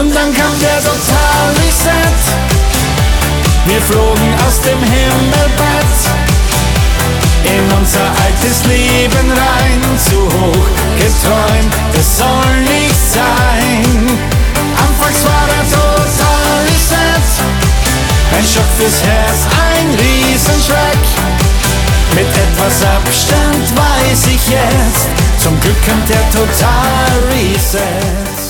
Und dann kam der Total Reset. Wir flogen aus dem Himmelbett in unser altes Leben rein. Zu hoch geträumt, es soll nicht sein. Anfangs war der Total Reset ein Schock fürs Herz, ein Riesenschreck. Mit etwas Abstand weiß ich jetzt, zum Glück kommt der Total Reset.